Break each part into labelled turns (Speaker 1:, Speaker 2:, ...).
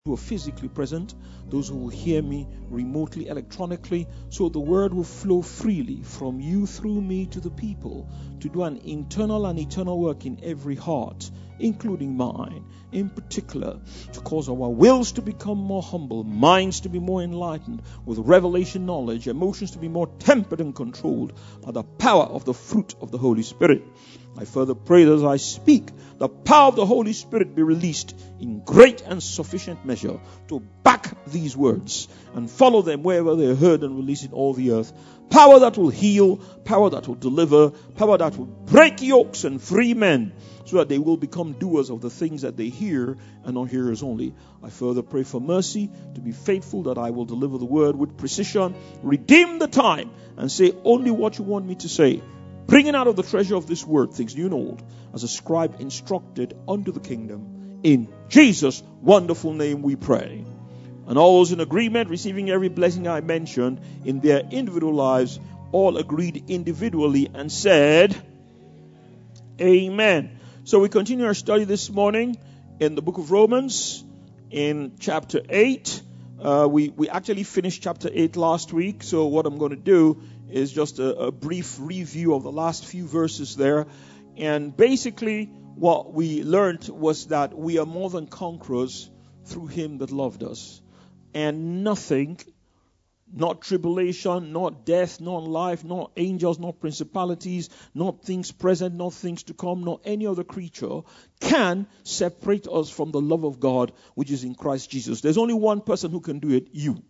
Speaker 1: who are physically present, those who will hear me remotely, electronically, so the word will flow freely from you through me to the people to do an internal and eternal work in every heart, including mine, in particular, to cause our wills to become more humble, minds to be more enlightened, with revelation knowledge, emotions to be more tempered and controlled by the power of the fruit of the Holy Spirit. I further pray that as I speak, the power of the Holy Spirit be released in great and sufficient measure to back these words and follow them wherever they are heard and released in all the earth. Power that will heal, power that will deliver, power that will break yokes and free men, so that they will become doers of the things that they hear and not hearers only. I further pray for mercy to be faithful, that I will deliver the word with precision, redeem the time, and say only what you want me to say, bringing out of the treasure of this word things new and old, as a scribe instructed unto the kingdom. In Jesus' wonderful name we pray. And all those in agreement, receiving every blessing I mentioned in their individual lives, all agreed individually and said, Amen. So we continue our study this morning in the book of Romans, in chapter 8. We actually finished chapter 8 last week, so what I'm going to do is just a brief review of the last few verses there. And basically what we learned was that we are more than conquerors through him that loved us. And nothing, not tribulation, not death, not life, not angels, not principalities, not things present, not things to come, not any other creature can separate us from the love of God which is in Christ Jesus. There's only one person who can do it, you.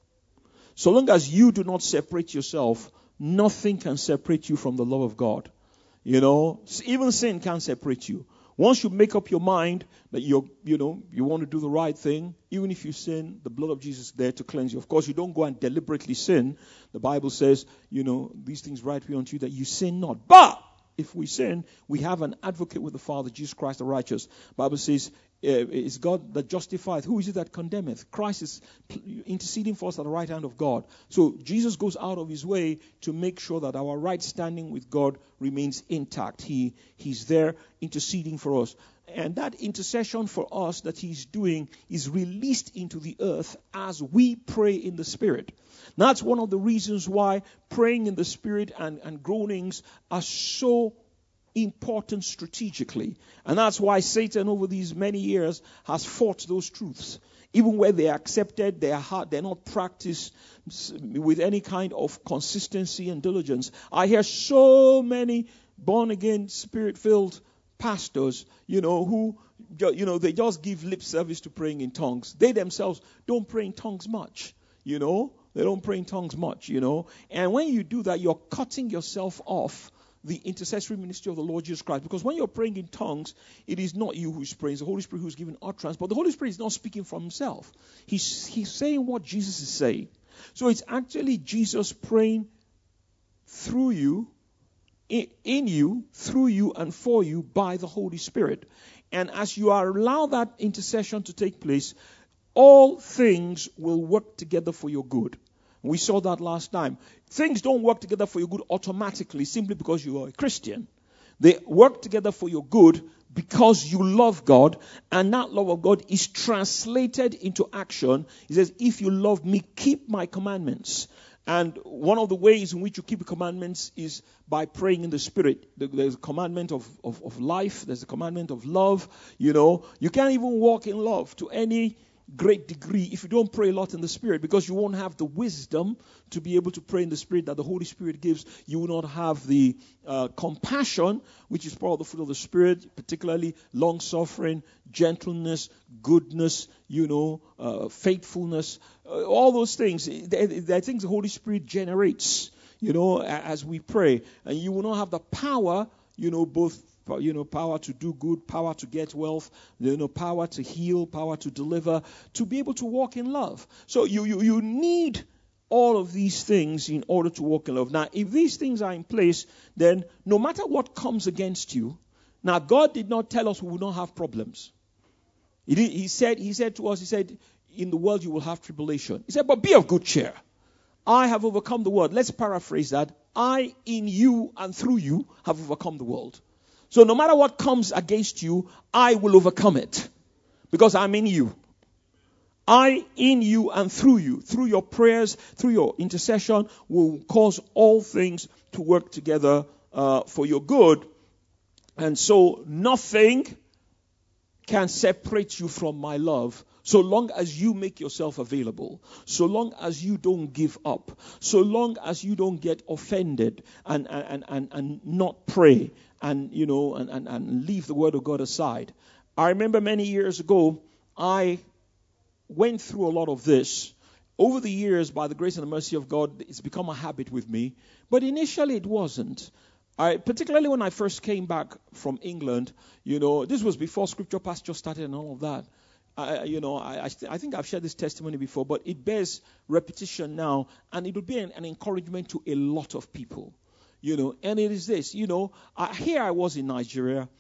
Speaker 1: So long as you do not separate yourself, nothing can separate you from the love of God. You know, even sin can't separate you. Once you make up your mind that you want to do the right thing, even if you sin, the blood of Jesus is there to cleanse you. Of course, you don't go and deliberately sin. The Bible says, these things write we unto you that you sin not. But if we sin, we have an advocate with the Father, Jesus Christ the righteous. The Bible says, it's God that justifieth. Who is it that condemneth? Christ is interceding for us at the right hand of God. So Jesus goes out of his way to make sure that our right standing with God remains intact. He's there interceding for us. And that intercession for us that he's doing is released into the earth as we pray in the Spirit. That's one of the reasons why praying in the Spirit and groanings are so important strategically. And that's why Satan over these many years has fought those truths. Even where they are accepted, they are hard, they're not practiced with any kind of consistency and diligence. I hear so many born-again, spirit-filled pastors, who, they just give lip service to praying in tongues. They themselves don't pray in tongues much, They don't pray in tongues much, And when you do that, you're cutting yourself off the intercessory ministry of the Lord Jesus Christ. Because when you're praying in tongues, it is not you who's praying, it's the Holy Spirit who's given utterance. But the Holy Spirit is not speaking from himself. He's saying what Jesus is saying. So it's actually Jesus praying through you, in you, through you, and for you by the Holy Spirit. And as you allow that intercession to take place, all things will work together for your good. We saw that last time. Things don't work together for your good automatically simply because you are a Christian. They work together for your good because you love God, and that love of God is translated into action. He says, if you love me, keep my commandments. And one of the ways in which you keep the commandments is by praying in the Spirit. There's a commandment of life. There's a commandment of love. You can't even walk in love to any great degree if you don't pray a lot in the Spirit, because you won't have the wisdom to be able to pray in the Spirit that the Holy Spirit gives. You will not have the compassion, which is part of the fruit of the Spirit, particularly long-suffering, gentleness, goodness, faithfulness, all those things. They're things the Holy Spirit generates, as we pray. And you will not have the power, both power to do good, power to get wealth, power to heal, power to deliver, to be able to walk in love. So you need all of these things in order to walk in love. Now, if these things are in place, then no matter what comes against you, now God did not tell us we will not have problems. He said to us, in the world you will have tribulation. He said, but be of good cheer. I have overcome the world. Let's paraphrase that. I in you and through you have overcome the world. So no matter what comes against you, I will overcome it because I'm in you. I in you and through you, through your prayers, through your intercession, will cause all things to work together for your good. And so nothing can separate you from my love, so long as you make yourself available, so long as you don't give up, so long as you don't get offended and not pray and leave the word of God aside. I remember many years ago, I went through a lot of this. Over the years, by the grace and the mercy of God, it's become a habit with me. But initially it wasn't. Particularly when I first came back from England, this was before Scripture Pasture started and all of that. I think I've shared this testimony before, but it bears repetition now, and it will be an encouragement to a lot of people. And it is this, here I was in Nigeria.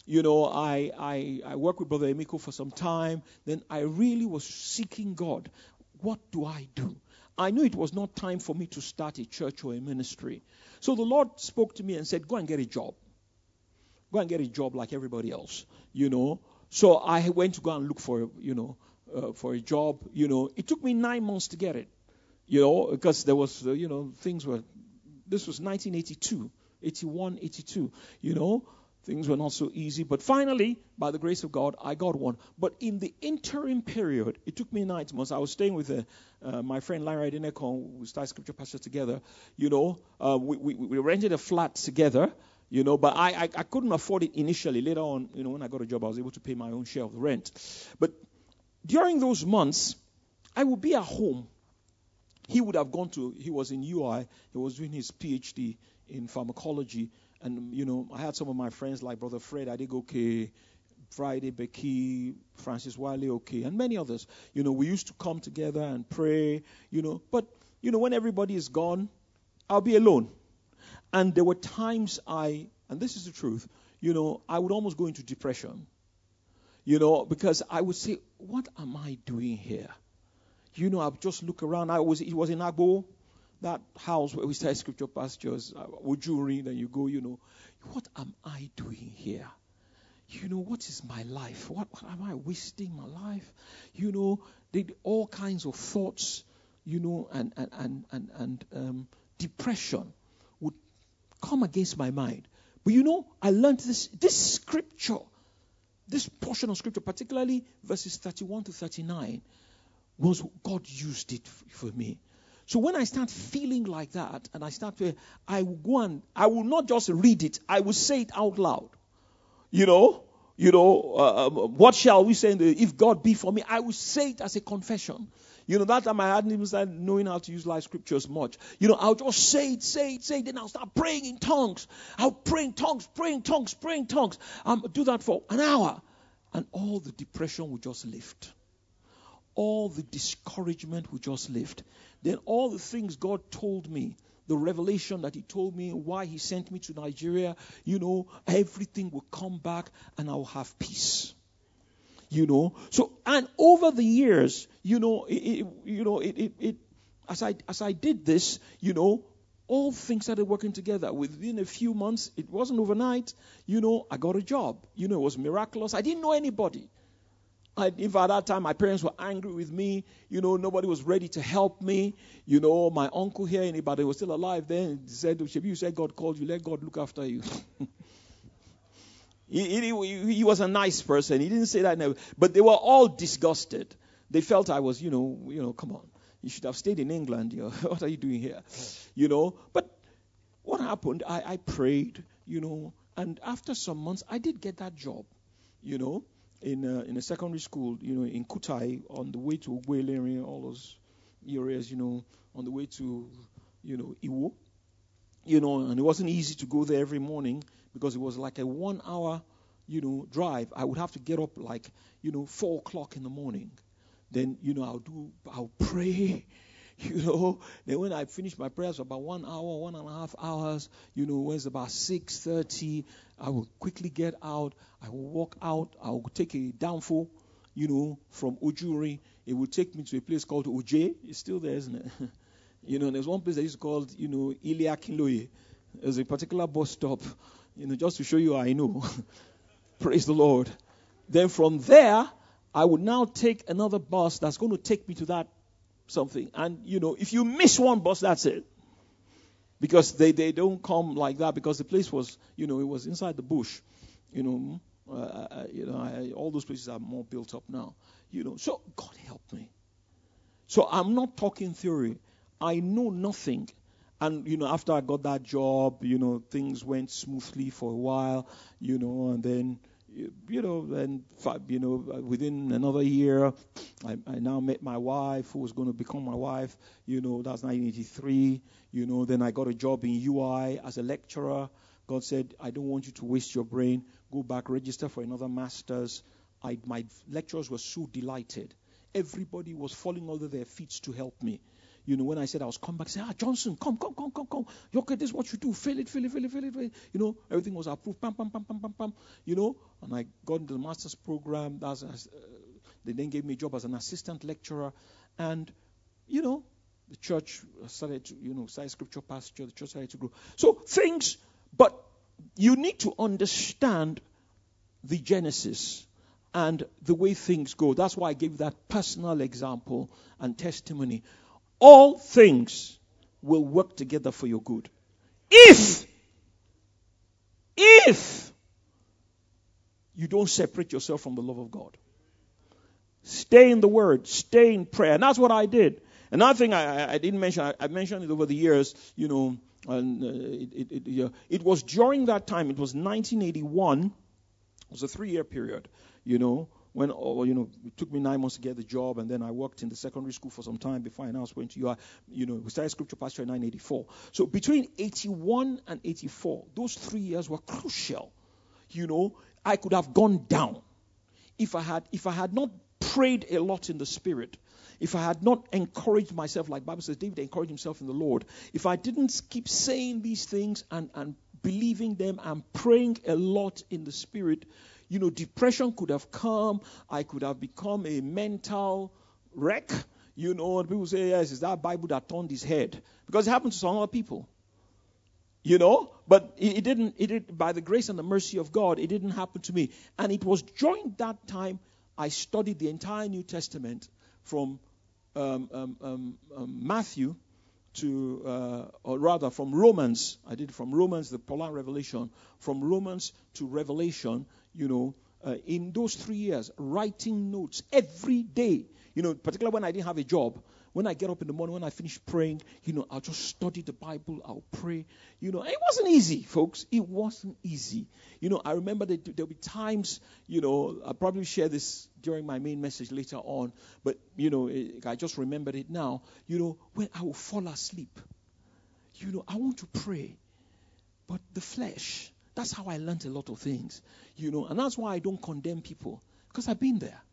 Speaker 1: I worked with Brother Emiko for some time. Then I really was seeking God. What do I do? I knew it was not time for me to start a church or a ministry. So the Lord spoke to me and said, go and get a job. Go and get a job like everybody else, So I went to go and look for, for a job. It took me 9 months to get it, because there was, things were, this was 1982, 81, 82, Things were not so easy. But finally, by the grace of God, I got one. But in the interim period, it took me 9 months. I was staying with my friend Larry Adenekon. We started Scripture Pasture together. We rented a flat together. But I couldn't afford it initially. Later on, when I got a job, I was able to pay my own share of the rent. But during those months, I would be at home. He was in UI. He was doing his PhD in pharmacology. And, I had some of my friends like Brother Fred Adegoke, Friday Becky, Francis Wiley, and many others. We used to come together and pray, But, when everybody is gone, I'll be alone. And there were times and this is the truth, I would almost go into depression, because I would say, what am I doing here? I would just look around. It was in Agbo. That house where we started Scripture Pastures, Ujuri, then you go, what am I doing here? What is my life? What am I wasting my life? All kinds of thoughts, and depression would come against my mind. But I learned this scripture, this portion of Scripture, particularly verses 31 to 39, was God used it for me. So when I start feeling like that, and I will go and I will not just read it, I will say it out loud. What shall we say? If God be for me, I will say it as a confession. That time I hadn't even started knowing how to use live scriptures much. I'll just say it, then I'll start praying in tongues. I'll pray in tongues. Do that for an hour, and all the depression will just lift. All the discouragement will just lift. Then all the things God told me, the revelation that He told me, why He sent me to Nigeria, everything will come back and I'll have peace. So, and over the years, as I did this, all things started working together. Within a few months, it wasn't overnight, I got a job. It was miraculous. I didn't know anybody. In fact, at that time, my parents were angry with me. Nobody was ready to help me. My uncle here in Ibadan was still alive then. He said, you said God called you. Let God look after you. He was a nice person. He didn't say that never. But they were all disgusted. They felt I was, come on. You should have stayed in England. What are you doing here? But what happened, I prayed, and after some months, I did get that job, in a secondary school, in Kutai, on the way to Ogwelere, all those areas, on the way to, Iwo. And it wasn't easy to go there every morning because it was like a 1 hour, drive. I would have to get up 4 o'clock in the morning. Then, I'll pray, Then when I finish my prayers for about 1 hour, 1.5 hours, when it's about 6:30, I will quickly get out. I will walk out. I will take a downfall, from Ujuri. It will take me to a place called Oje. It's still there, isn't it? There's one place that is called, Ilia Kinloye. There's a particular bus stop, just to show you I know. Praise the Lord. Then from there, I would now take another bus that's going to take me to that something. And, if you miss one bus, that's it. Because they don't come like that, because the place was, it was inside the bush. All those places are more built up now. So God help me. So I'm not talking theory. I know nothing. And, after I got that job, things went smoothly for a while, and then, within another year, I now met my wife, who was going to become my wife. That's 1983. Then I got a job in UI as a lecturer. God said, I don't want you to waste your brain. Go back, register for another master's. My lecturers were so delighted. Everybody was falling over their feet to help me. When I said I was coming back, say, Johnson, come. Okay, this is what you do. Fill it. Everything was approved. Pam. And I got into the master's program. They then gave me a job as an assistant lecturer. And, the church started to, started scripture pasture. The church started to grow. So but you need to understand the genesis and the way things go. That's why I gave that personal example and testimony. All things will work together for your good. If you don't separate yourself from the love of God. Stay in the Word. Stay in prayer. And that's what I did. Another thing I didn't mention, I mentioned it over the years, and it was during that time, it was 1981, it was a 3-year period, when, it took me 9 months to get the job, and then I worked in the secondary school for some time before I now went to UI. We started scripture pasture in 1984. So between 81 and 84, those 3 years were crucial. I could have gone down if I had not prayed a lot in the Spirit. If I had not encouraged myself, like Bible says, David encouraged himself in the Lord. If I didn't keep saying these things and believing them and praying a lot in the Spirit, depression could have come. I could have become a mental wreck. And people say, yes, it's that Bible that turned his head. Because it happened to some other people. But it didn't, by the grace and the mercy of God, it didn't happen to me. And it was during that time I studied the entire New Testament from Matthew to, or rather from Romans. I did from Romans, the Pauline Revelation, from Romans to Revelation, in those 3 years, writing notes every day, particularly when I didn't have a job. When I get up in the morning, when I finish praying, I'll just study the Bible, I'll pray. It wasn't easy, folks. It wasn't easy. I remember that there'll be times, I'll probably share this during my main message later on, but, I just remembered it now, when I will fall asleep. I want to pray, but the flesh, that's how I learned a lot of things, and that's why I don't condemn people, because I've been there.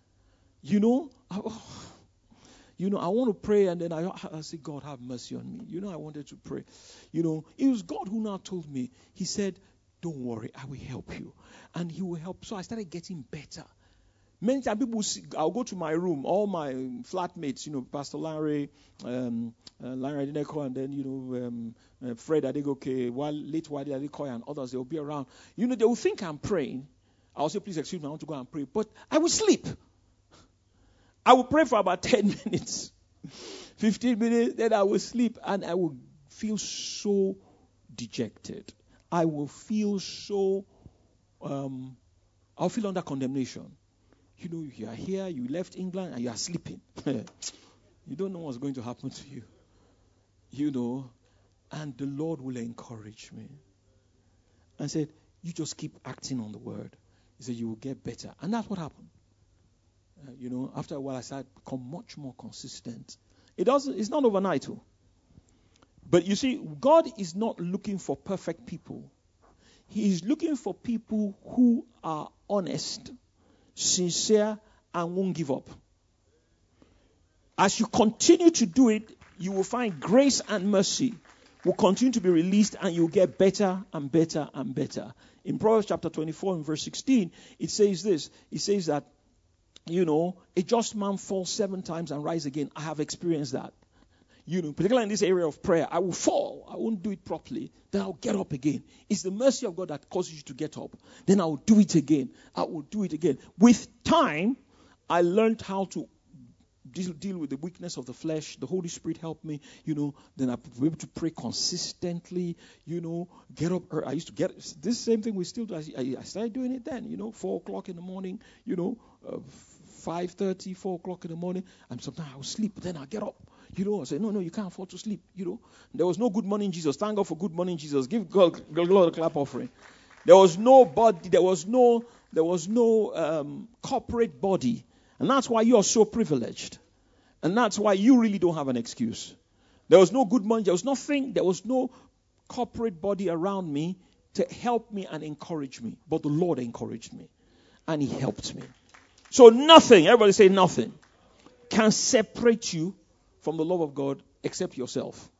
Speaker 1: I want to pray, and then I say, God, have mercy on me. I wanted to pray. It was God who now told me. He said, don't worry, I will help you. And he will help. So I started getting better. Many times people I'll go to my room, all my flatmates, Pastor Larry, Larry Adineko, and then, Fred Adegoke, late Wadi Adekoya, and others, they'll be around. They will think I'm praying. I'll say, please excuse me, I want to go and pray. But I will sleep. I will pray for about 10 minutes, 15 minutes, then I will sleep, and I will feel so dejected. I will feel so, I'll feel under condemnation. You are here, you left England, and you are sleeping. You don't know what's going to happen to you. And the Lord will encourage me. And said, you just keep acting on the word. He said, you will get better. And that's what happened. After a while, I started to become much more consistent. It's not overnight, too. But you see, God is not looking for perfect people. He is looking for people who are honest, sincere, and won't give up. As you continue to do it, you will find grace and mercy will continue to be released, and you'll get better and better and better. In Proverbs chapter 24 and verse 16, it says this. It says that, a just man falls 7 times and rise again. I have experienced that. Particularly in this area of prayer, I will fall. I won't do it properly. Then I'll get up again. It's the mercy of God that causes you to get up. Then I will do it again. I will do it again. With time, I learned how to deal with the weakness of the flesh. The Holy Spirit helped me, then I was able to pray consistently, get up. I used to get this same thing we still do. I started doing it then, 4 o'clock in the morning, 5:30, 4 o'clock in the morning. And sometimes I would sleep, but then I get up. I say, no, you can't afford to sleep, There was no good morning Jesus. Thank God for good morning Jesus. Give God a clap offering. There was no body, there was no corporate body. And that's why you're so privileged. And that's why you really don't have an excuse. There was no good money. There was nothing. There was no corporate body around me to help me and encourage me. But the Lord encouraged me. And He helped me. So nothing, everybody say nothing, can separate you from the love of God except yourself.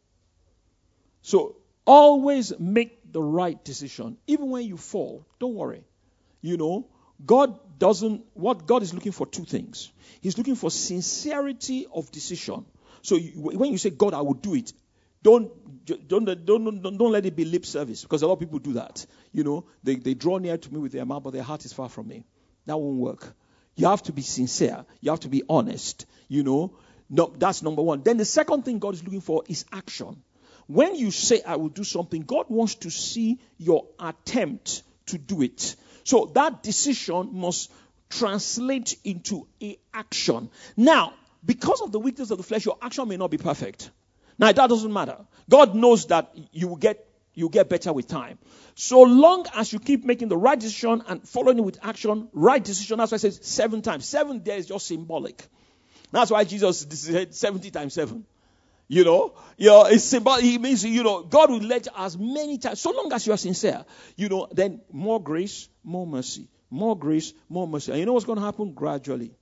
Speaker 1: So always make the right decision. Even when you fall, don't worry. God is looking for 2 things. He's looking for sincerity of decision. So when you say, God, I will do it, don't let it be lip service, because a lot of people do that. They draw near to me with their mouth, but their heart is far from me. That won't work. You have to be sincere. You have to be honest. No, that's number 1. Then the second thing God is looking for is action. When you say, I will do something, God wants to see your attempt to do it. So that decision must translate into an action. Now, because of the weakness of the flesh, your action may not be perfect. Now, that doesn't matter. God knows that you will get better with time. So long as you keep making the right decision and following it with action, right decision, that's why I say 7 times. 7 there is just symbolic. That's why Jesus said 70 times 7. It's symbolic. It means, God will let you as many times, so long as you are sincere, then more grace, more mercy. More grace, more mercy. And you know what's going to happen? Gradually.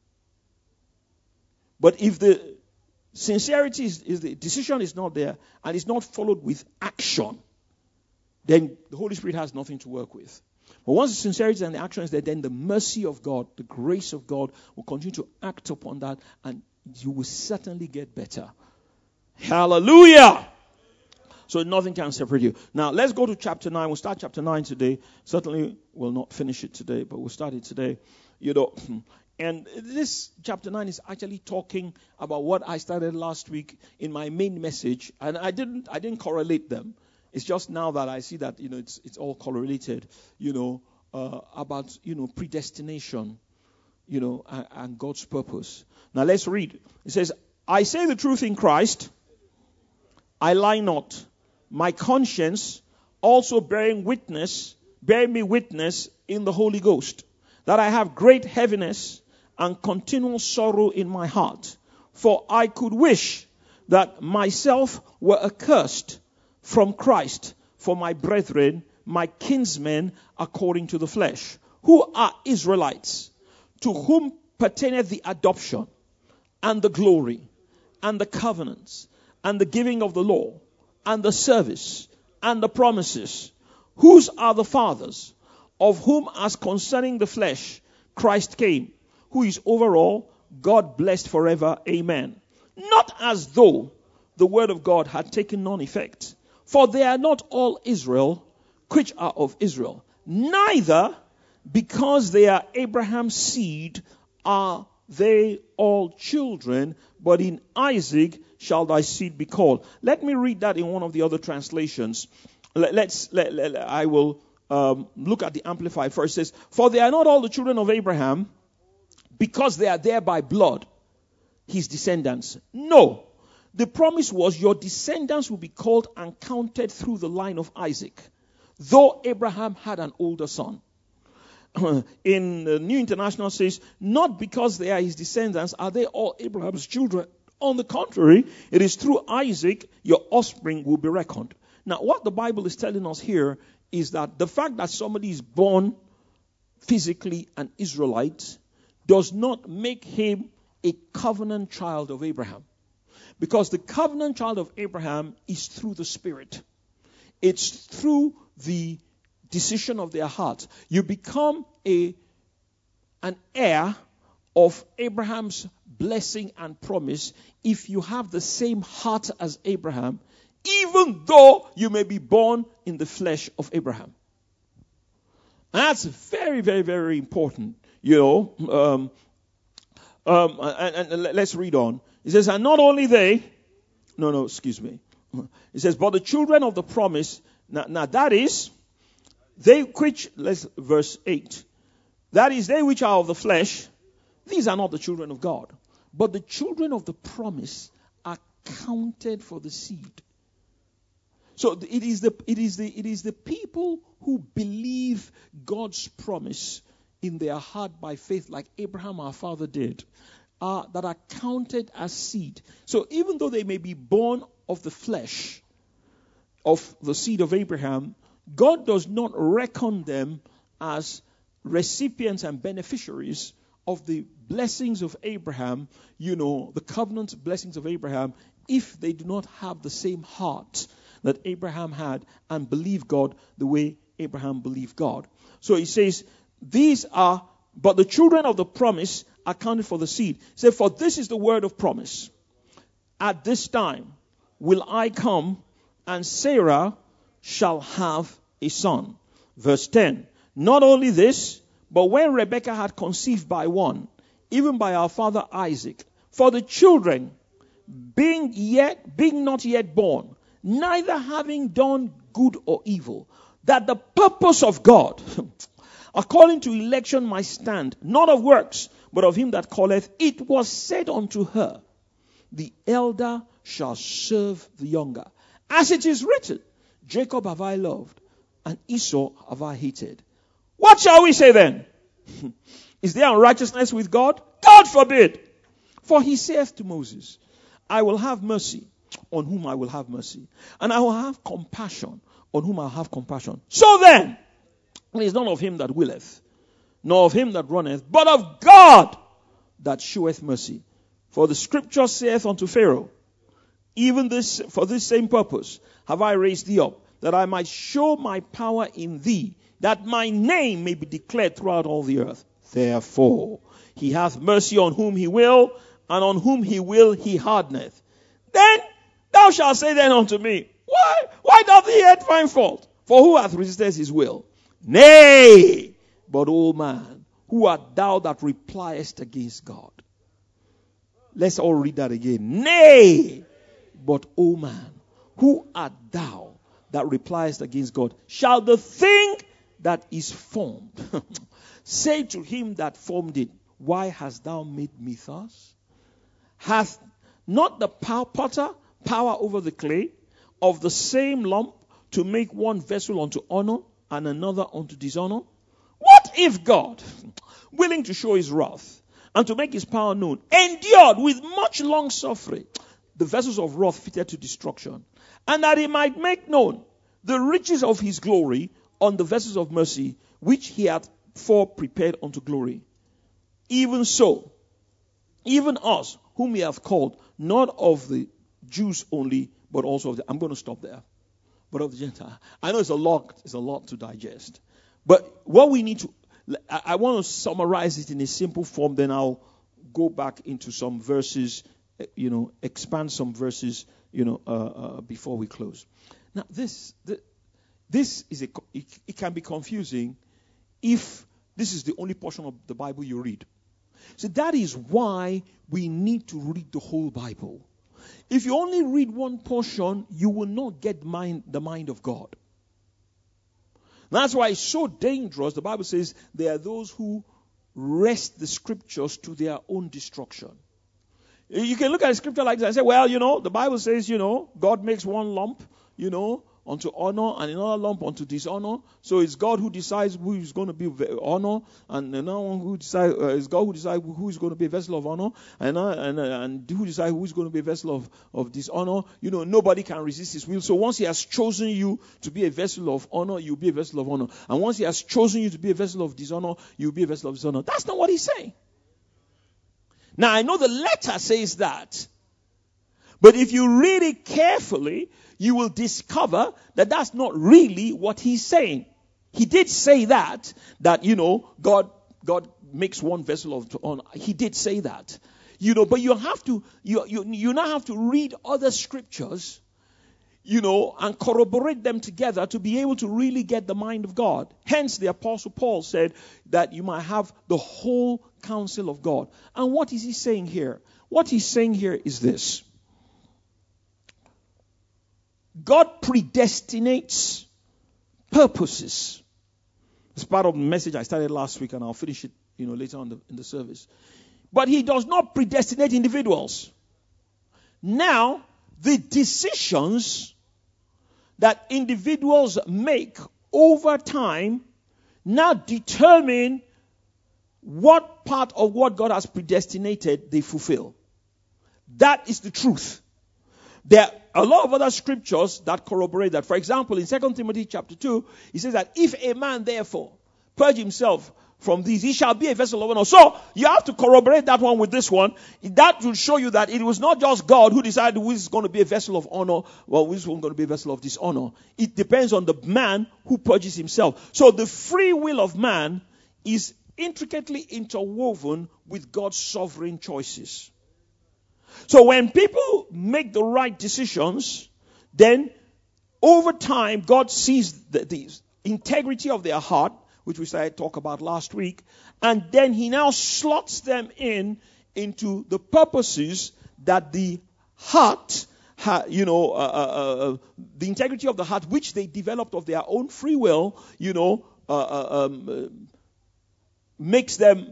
Speaker 1: But if the sincerity is the decision is not there and it's not followed with action, then the Holy Spirit has nothing to work with. But once the sincerity and the action is there, then the mercy of God, the grace of God will continue to act upon that, and you will certainly get better. Hallelujah! So nothing can separate you. Now, let's go to chapter 9. We'll start chapter 9 today. Certainly, we'll not finish it today, but we'll start it today. And this chapter 9 is actually talking about what I started last week in my main message. And I didn't correlate them. It's just now that I see that, it's all correlated, about, predestination, and God's purpose. Now, let's read. It says, I say the truth in Christ. I lie not. My conscience also bearing me witness in the Holy Ghost, that I have great heaviness and continual sorrow in my heart. For I could wish that myself were accursed from Christ for my brethren, my kinsmen according to the flesh, who are Israelites, to whom pertaineth the adoption and the glory and the covenants and the giving of the law, and the service, and the promises, whose are the fathers, of whom as concerning the flesh Christ came, who is over all, God blessed forever. Amen. Not as though the word of God had taken none effect, for they are not all Israel, which are of Israel, neither because they are Abraham's seed are they all children, but in Isaac shall thy seed be called. Let me read that in one of the other translations. I will look at the Amplified first. It says, for they are not all the children of Abraham, because they are there by blood, his descendants. No. The promise was your descendants will be called and counted through the line of Isaac, though Abraham had an older son. In the New International says, not because they are his descendants are they all Abraham's children. On the contrary, it is through Isaac your offspring will be reckoned. Now, what the Bible is telling us here is that the fact that somebody is born physically an Israelite does not make him a covenant child of Abraham. Because the covenant child of Abraham is through the Spirit. It's through the decision of their heart. You become an heir of Abraham's blessing and promise if you have the same heart as Abraham, even though you may be born in the flesh of Abraham. And that's very, very, very important. and let's read on. It says, and not only they, excuse me. It says, but the children of the promise, now that is, they which, verse 8. That is, they which are of the flesh, these are not the children of God. But the children of the promise are counted for the seed. So it is the people who believe God's promise in their heart by faith, like Abraham our father did, that are counted as seed. So even though they may be born of the flesh, of the seed of Abraham, God does not reckon them as recipients and beneficiaries of the blessings of Abraham, the covenant blessings of Abraham, if they do not have the same heart that Abraham had and believe God the way Abraham believed God. So he says, but the children of the promise are counted for the seed. He said, for this is the word of promise. At this time will I come, and Sarah shall have a son. Verse 10. Not only this, but when Rebekah had conceived by one, even by our father Isaac, for the children being not yet born, neither having done good or evil, that the purpose of God, according to election, might stand, not of works, but of him that calleth, it was said unto her, the elder shall serve the younger. As it is written, Jacob have I loved, and Esau have I hated. What shall we say then? Is there unrighteousness with God? God forbid. For he saith to Moses, I will have mercy on whom I will have mercy, and I will have compassion on whom I will have compassion. So then, it is not of him that willeth, nor of him that runneth, but of God that sheweth mercy. For the scripture saith unto Pharaoh, even this, for this same purpose have I raised thee up, that I might show my power in thee, that my name may be declared throughout all the earth. Therefore, he hath mercy on whom he will, and on whom he will he hardeneth. Then thou shalt say then unto me, Why doth he yet find fault? For who hath resisted his will? Nay, but, O man, who art thou that repliest against God? Let's all read that again. Nay, but, O man, who art thou that repliest against God? Shall the thing that is formed say to him that formed it, why hast thou made me thus? Hath not the potter power over the clay of the same lump to make one vessel unto honor and another unto dishonor? What if God, willing to show his wrath and to make his power known, endured with much long suffering the vessels of wrath fitted to destruction, and that he might make known the riches of his glory on the vessels of mercy, which he hath fore prepared unto glory? Even so, even us, whom he hath called, not of the Jews only, but also of the, I'm going to stop there, but of the Gentile. I know it's a lot to digest. But what we need to, I want to summarize it in a simple form, then I'll go back into some verses, expand some verses, before we close. Now, this is it can be confusing if this is the only portion of the Bible you read. So that is why we need to read the whole Bible. If you only read one portion, you will not get the mind of God. That's why it's so dangerous. The Bible says there are those who wrest the scriptures to their own destruction. You can look at a scripture like this and say, well, the Bible says, God makes one lump, unto honor and another lump unto dishonor. So it's God who decides who is going to be honor, and another one who decides it's God who decides who is going to be a vessel of honor, and who decides who is going to be a vessel of dishonor. Nobody can resist his will. So once he has chosen you to be a vessel of honor, you'll be a vessel of honor. And once he has chosen you to be a vessel of dishonor, you'll be a vessel of dishonor. That's not what he's saying. Now, I know the letter says that. But if you read it carefully, you will discover that that's not really what he's saying. He did say that God makes one vessel of honor. He did say that. But you now have to read other scriptures. and corroborate them together to be able to really get the mind of God. Hence, the Apostle Paul said that you might have the whole counsel of God. And what is he saying here? What he's saying here is this. God predestinates purposes. It's part of the message I started last week, and I'll finish it, later on in the service. But he does not predestinate individuals. Now, the decisions that individuals make over time now determine what part of what God has predestinated they fulfill. That is the truth. There are a lot of other scriptures that corroborate that. For example, in 2 Timothy chapter 2, he says that if a man therefore purge himself from these, he shall be a vessel of honor. So, you have to corroborate that one with this one. That will show you that it was not just God who decided who is going to be a vessel of honor, or who is going to be a vessel of dishonor. It depends on the man who purges himself. So, the free will of man is intricately interwoven with God's sovereign choices. So, when people make the right decisions, then over time, God sees the integrity of their heart, which we started to talk about last week, and then he now slots them into the purposes that the heart, the integrity of the heart, which they developed of their own free will, makes them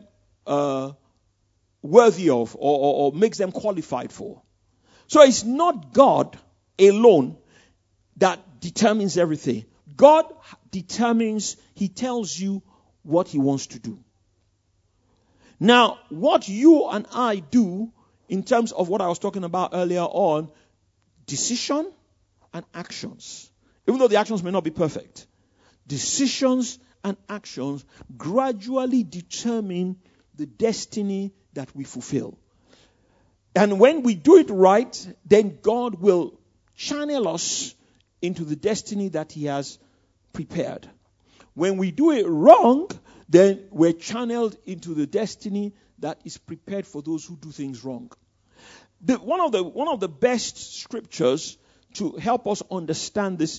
Speaker 1: worthy of, or makes them qualified for. So it's not God alone that determines everything. God determines, he tells you what he wants to do. Now, what you and I do in terms of what I was talking about earlier on, decision and actions, even though the actions may not be perfect, decisions and actions gradually determine the destiny that we fulfill. And when we do it right, then God will channel us into the destiny that he has prepared. When we do it wrong, then we're channeled into the destiny that is prepared for those who do things wrong. One of the best scriptures to help us understand this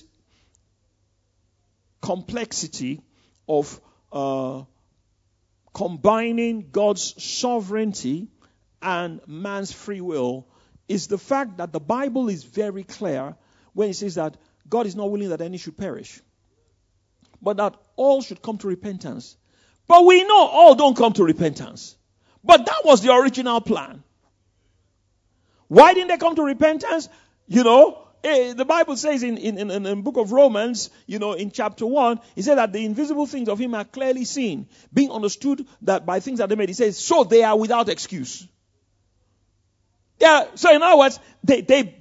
Speaker 1: complexity of combining God's sovereignty and man's free will is the fact that the Bible is very clear when it says that God is not willing that any should perish, but that all should come to repentance. But we know all don't come to repentance. But that was the original plan. Why didn't they come to repentance? The Bible says in the book of Romans, in chapter 1, it said that the invisible things of him are clearly seen, being understood that by things that they made. It says, so they are without excuse. Yeah. So in other words, they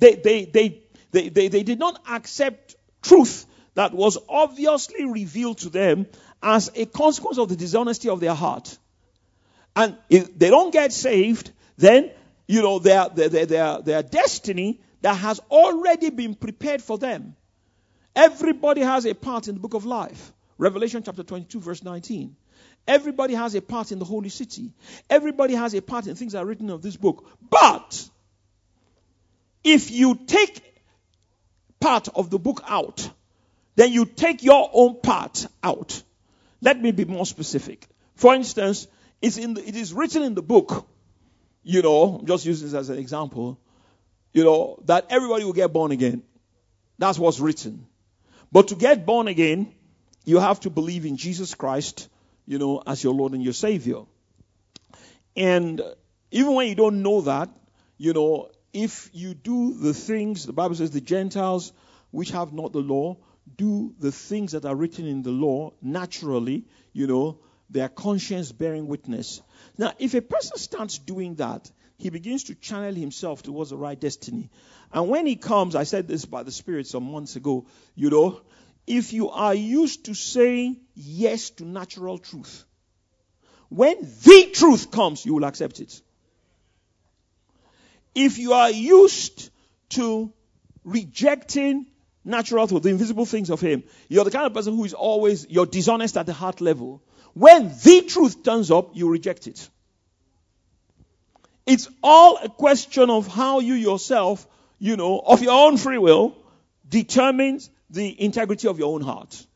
Speaker 1: did not accept truth that was obviously revealed to them as a consequence of the dishonesty of their heart. And if they don't get saved, then, their destiny that has already been prepared for them. Everybody has a part in the book of life. Revelation chapter 22 verse 19. Everybody has a part in the holy city. Everybody has a part in things that are written of this book. But if you take part of the book out, then you take your own part out. Let me be more specific. For instance, it is written in the book, I'm just using this as an example, that everybody will get born again. That's what's written. But to get born again, you have to believe in Jesus Christ, as your Lord and your Savior. And even when you don't know that, if you do the things, the Bible says the Gentiles which have not the law, do the things that are written in the law naturally, their conscience bearing witness. Now, if a person starts doing that, he begins to channel himself towards the right destiny. And when he comes, I said this by the Spirit some months ago, if you are used to saying yes to natural truth, when the truth comes, you will accept it. If you are used to rejecting natural truth, the invisible things of him, you're the kind of person who is always, you're dishonest at the heart level. When the truth turns up, you reject it. It's all a question of how you yourself, of your own free will, determines the integrity of your own heart.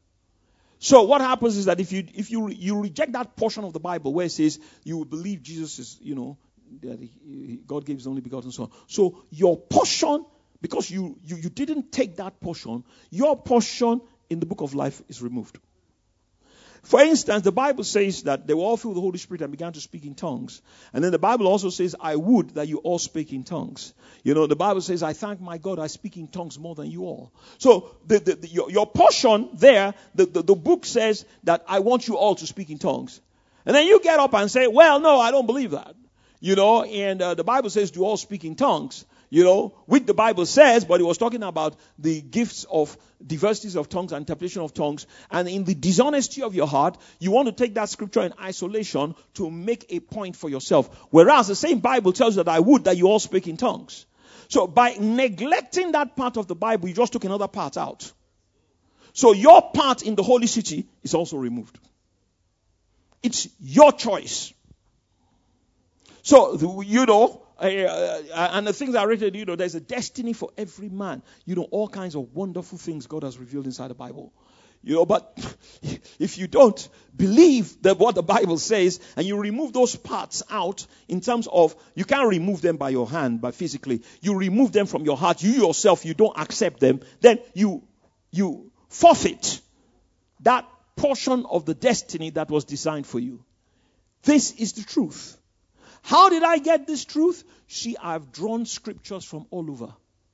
Speaker 1: So what happens is that if you reject that portion of the Bible where it says you will believe Jesus is, that God gave his only begotten son. So your portion, because you didn't take that portion, your portion in the book of life is removed. For instance, the Bible says that they were all filled with the Holy Spirit and began to speak in tongues. And then the Bible also says, I would that you all speak in tongues. The Bible says, I thank my God I speak in tongues more than you all. So your portion there, the book says that I want you all to speak in tongues. And then you get up and say, well, no, I don't believe that. And the Bible says, do all speak in tongues. Which the Bible says, but it was talking about the gifts of diversities of tongues and interpretation of tongues. And in the dishonesty of your heart, you want to take that scripture in isolation to make a point for yourself. Whereas the same Bible tells you that I would that you all speak in tongues. So by neglecting that part of the Bible, you just took another part out. So your part in the holy city is also removed. It's your choice. So, and the things are written, there's a destiny for every man. All kinds of wonderful things God has revealed inside the Bible. But if you don't believe that what the Bible says and you remove those parts out in terms of, you can't remove them by your hand, but physically, you remove them from your heart, you yourself, you don't accept them, then you forfeit that portion of the destiny that was designed for you. This is the truth. How did I get this truth? See, I've drawn scriptures from all over.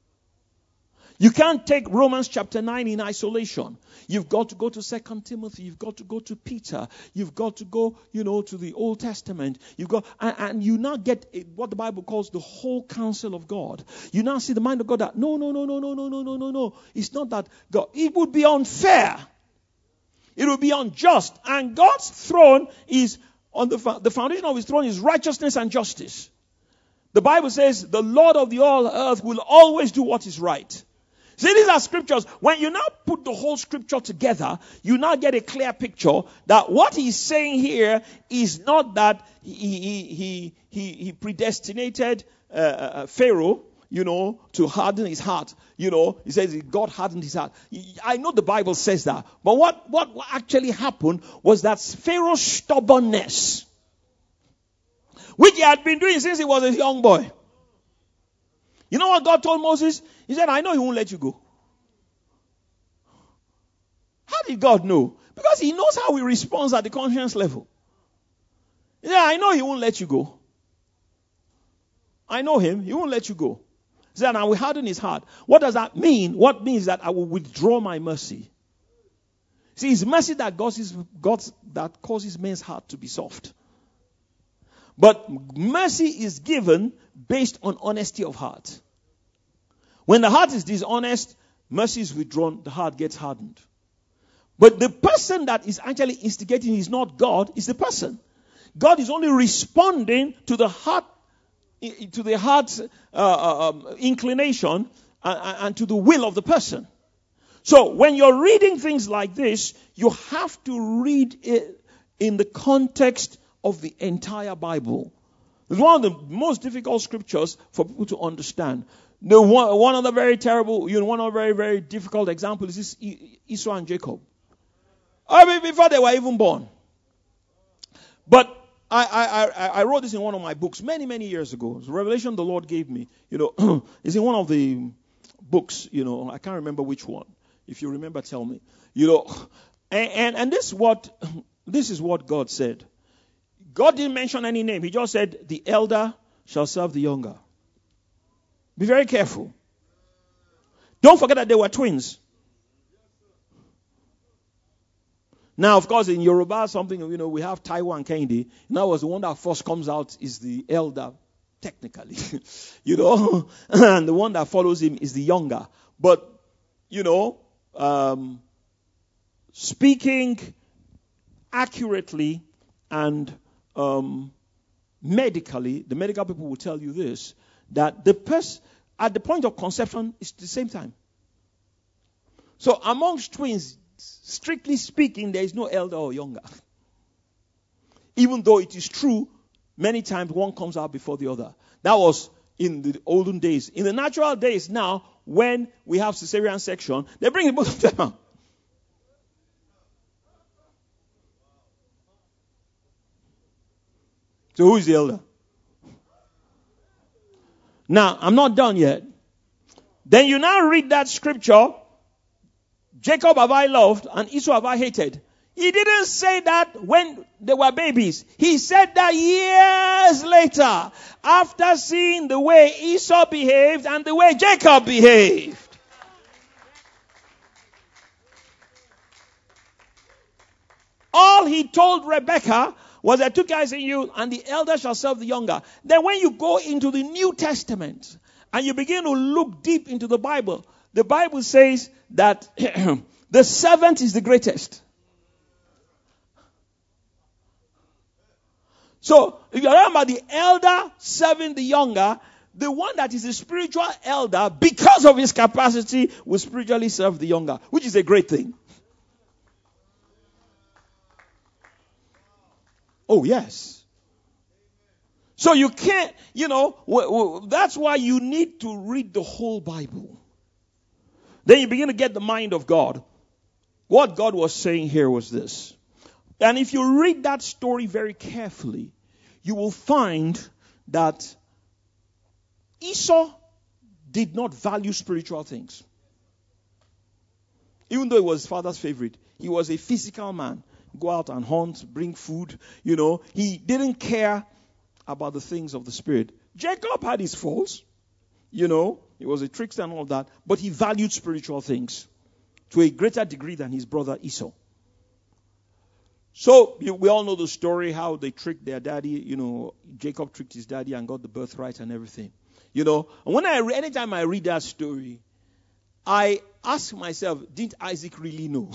Speaker 1: You can't take Romans chapter 9 in isolation. You've got to go to 2 Timothy. You've got to go to Peter. You've got to go, to the Old Testament. And you now get what the Bible calls the whole counsel of God. You now see the mind of God that, no. It's not that God. It would be unfair. It would be unjust. And God's throne is the foundation of his throne is righteousness and justice. The Bible says the Lord of the whole earth will always do what is right. See, these are scriptures. When you now put the whole scripture together, you now get a clear picture that what he's saying here is not that he predestinated Pharaoh, to harden his heart. He says God hardened his heart. I know the Bible says that. But what actually happened was that Pharaoh's stubbornness, which he had been doing since he was a young boy. You know what God told Moses? He said, I know he won't let you go. How did God know? Because he knows how he responds at the conscience level. He said, I know he won't let you go. I know him. He won't let you go. He said, I will harden his heart. What does that mean? What means that I will withdraw my mercy. See, it's mercy that causes men's heart to be soft. But mercy is given based on honesty of heart. When the heart is dishonest, mercy is withdrawn, the heart gets hardened. But the person that is actually instigating is not God, it's the person. God is only responding to the heart's inclination and to the will of the person. So when you're reading things like this, you have to read it in the context of the entire Bible. It's one of the most difficult scriptures for people to understand. One of the very terrible, one of the very, very difficult examples is Esau and Jacob. I mean, before they were even born. But I wrote this in one of my books many, many years ago. It's a revelation the Lord gave me. It's in one of the books, I can't remember which one. If you remember, tell me. And this is what God said. God didn't mention any name. He just said, the elder shall serve the younger. Be very careful. Don't forget that they were twins. Now, of course, in Yoruba, something, we have Taiwo and Kehinde. Now, the one that first comes out is the elder, technically. And the one that follows him is the younger. But, speaking accurately and medically, the medical people will tell you this, that the person at the point of conception is the same time. So amongst twins, strictly speaking, there is no elder or younger. Even though it is true, many times one comes out before the other. That was in the olden days. In the natural days now, when we have cesarean section, they bring the both of them out. So who is the elder? Now, I'm not done yet. Then you now read that scripture, Jacob have I loved and Esau have I hated. He didn't say that when they were babies. He said that years later, after seeing the way Esau behaved and the way Jacob behaved. All he told Rebekah was, I took eyes in you, and the elder shall serve the younger. Then when you go into the New Testament, and you begin to look deep into the Bible says that the servant is the greatest. So, if you're talking about the elder serving the younger, the one that is a spiritual elder, because of his capacity, will spiritually serve the younger, which is a great thing. Oh, yes. So you can't, that's why you need to read the whole Bible. Then you begin to get the mind of God. What God was saying here was this. And if you read that story very carefully, you will find that Esau did not value spiritual things. Even though he was his father's favorite, he was a physical man. Go out and hunt, bring food, He didn't care about the things of the spirit. Jacob had his faults, he was a trickster and all that, but he valued spiritual things to a greater degree than his brother Esau. So, we all know the story, how they tricked their daddy, Jacob tricked his daddy and got the birthright and everything. And anytime I read that story, I ask myself, did Isaac really know?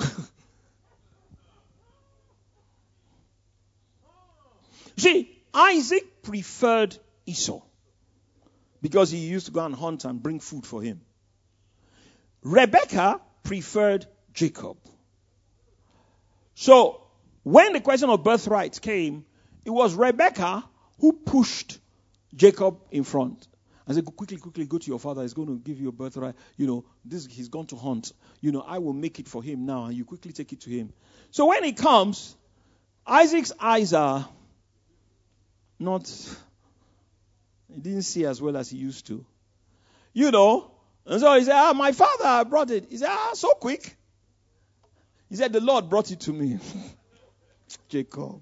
Speaker 1: See, Isaac preferred Esau because he used to go and hunt and bring food for him. Rebekah preferred Jacob. So, when the question of birthright came, it was Rebekah who pushed Jacob in front. I said, quickly go to your father. He's going to give you a birthright. He's gone to hunt. I will make it for him now, and you quickly take it to him. So when he comes, Isaac's eyes are he didn't see as well as he used to. And so he said, my father brought it. He said, so quick. He said, the Lord brought it to me. Jacob.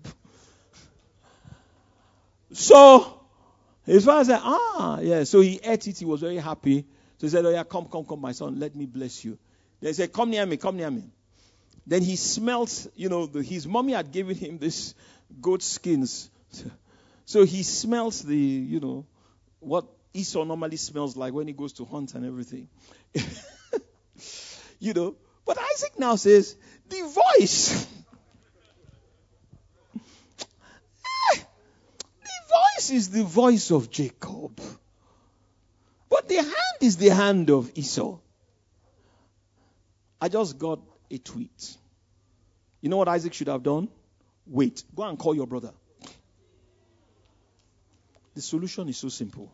Speaker 1: So, his father said, yeah. So he ate it. He was very happy. So he said, come, my son. Let me bless you. They said, come near me. Then he smelt, his mommy had given him this goat skins. So he smells what Esau normally smells like when he goes to hunt and everything. But Isaac now says, the voice. The voice is the voice of Jacob. But the hand is the hand of Esau. I just got a tweet. You know what Isaac should have done? Wait. Go and call your brother. The solution is so simple.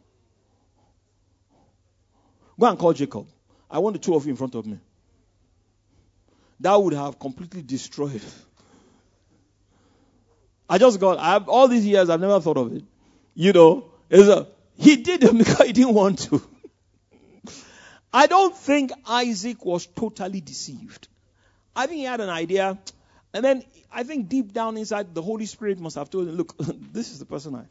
Speaker 1: Go and call Jacob. I want the two of you in front of me. That would have completely destroyed. All these years, I've never thought of it. He did it because he didn't want to. I don't think Isaac was totally deceived. I think he had an idea. And then I think deep down inside, the Holy Spirit must have told him, look, this is the person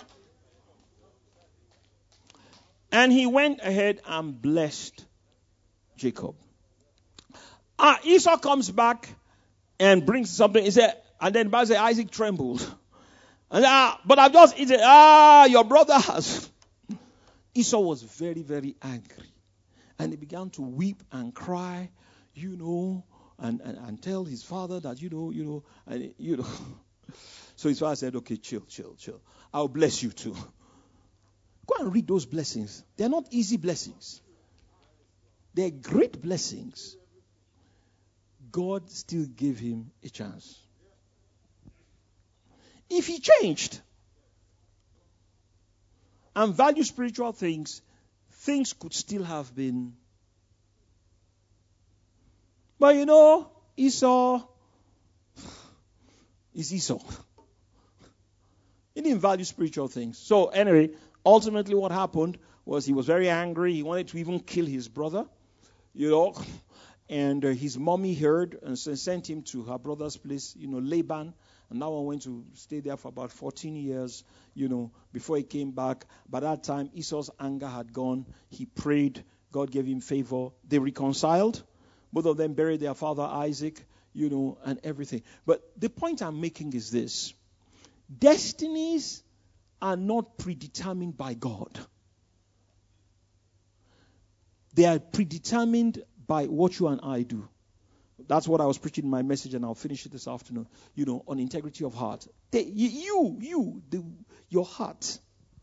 Speaker 1: And he went ahead and blessed Jacob. Esau comes back and brings something. He said, and then Bible says Isaac trembled. And but I've just eaten. Your brother has. Esau was very, very angry. And he began to weep and cry, and tell his father that, So his father said, okay, chill. I'll bless you too. Go and read those blessings. They're not easy blessings. They're great blessings. God still gave him a chance. If he changed and valued spiritual things, things could still have been But Esau is Esau. He didn't value spiritual things. So anyway, ultimately what happened was he was very angry. He wanted to even kill his brother, and his mommy heard and sent him to her brother's place, Laban. And that one went to stay there for about 14 years, before he came back. By that time, Esau's anger had gone. He prayed. God gave him favor. They reconciled. Both of them buried their father Isaac, and everything. But the point I'm making is this. Destinies are not predetermined by God. They are predetermined by what you and I do. That's what I was preaching in my message, and I'll finish it this afternoon, on integrity of heart. Your heart.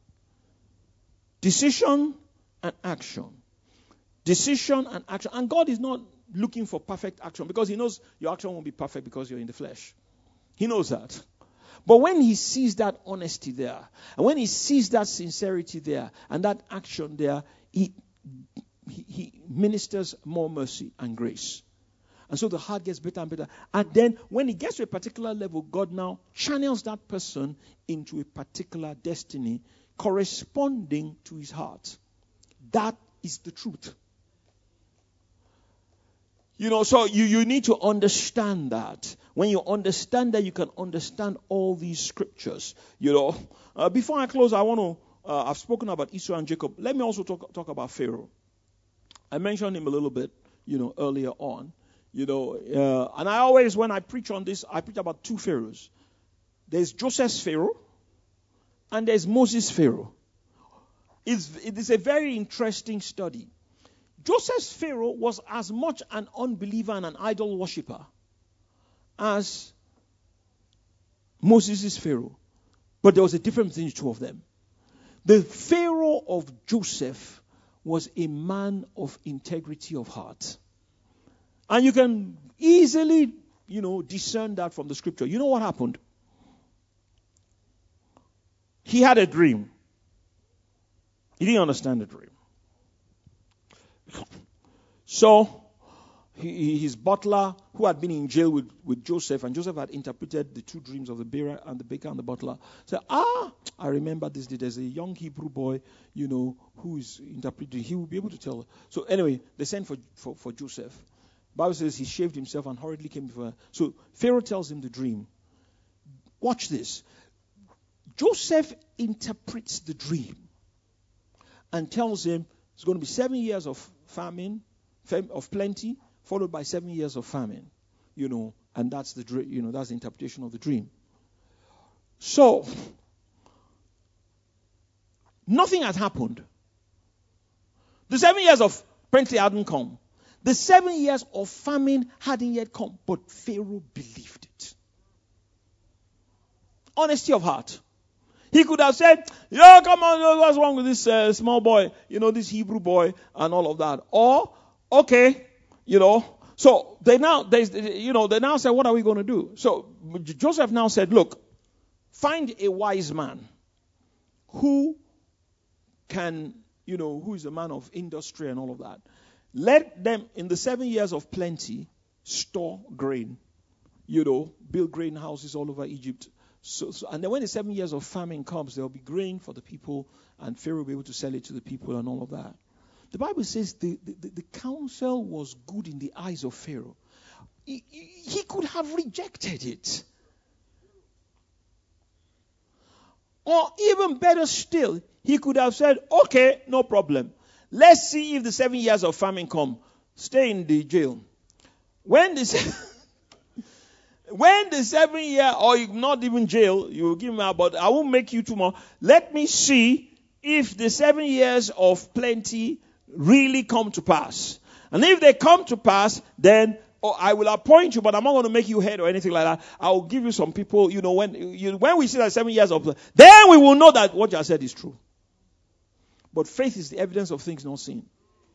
Speaker 1: Decision and action. Decision and action. And God is not looking for perfect action because he knows your action won't be perfect because you're in the flesh. He knows that. But when he sees that honesty there, and when he sees that sincerity there, and that action there, he ministers more mercy and grace. And so the heart gets better and better. And then when it gets to a particular level, God now channels that person into a particular destiny corresponding to his heart. That is the truth. So you need to understand that. When you understand that, you can understand all these scriptures. Before I close, I want to, I've spoken about Esau and Jacob. Let me also talk about Pharaoh. I mentioned him a little bit, earlier on. And I always, when I preach on this, I preach about two Pharaohs. There's Joseph's Pharaoh, and there's Moses' Pharaoh. It is a very interesting study. Joseph's Pharaoh was as much an unbeliever and an idol worshiper as Moses' Pharaoh. But there was a difference between the two of them. The Pharaoh of Joseph was a man of integrity of heart. And you can easily, discern that from the scripture. You know what happened? He had a dream. He didn't understand the dream. So, his butler, who had been in jail with Joseph, and Joseph had interpreted the two dreams of the baker and the butler, said, I remember this day. There's a young Hebrew boy, who is interpreting. He will be able to tell. So anyway, they sent for Joseph. The Bible says he shaved himself and hurriedly came before her. So Pharaoh tells him the dream. Watch this. Joseph interprets the dream and tells him it's going to be 7 years of famine, of plenty, followed by 7 years of famine. And that's the dream, that's the interpretation of the dream. So, nothing had happened. The 7 years of plenty hadn't come. The 7 years of famine hadn't yet come, but Pharaoh believed it. Honesty of heart. He could have said, come on, what's wrong with this small boy, this Hebrew boy and all of that. Or, okay, so they now said, what are we going to do? So Joseph now said, look, find a wise man who can, who is a man of industry and all of that. Let them, in the 7 years of plenty, store grain, build grain houses all over Egypt. So, and then when the 7 years of famine comes, there will be grain for the people, and Pharaoh will be able to sell it to the people and all of that. The Bible says the counsel was good in the eyes of Pharaoh. He could have rejected it. Or even better still, he could have said, okay, no problem. Let's see if the 7 years of famine come. Stay in the jail. When the 7 year, or not even jail, you will give me out, but I won't make you 2 more. Let me see if the 7 years of plenty really come to pass. And if they come to pass, then I will appoint you, but I'm not going to make you head or anything like that. I will give you some people, when we see that 7 years of plenty, then we will know that what you said is true. But faith is the evidence of things not seen.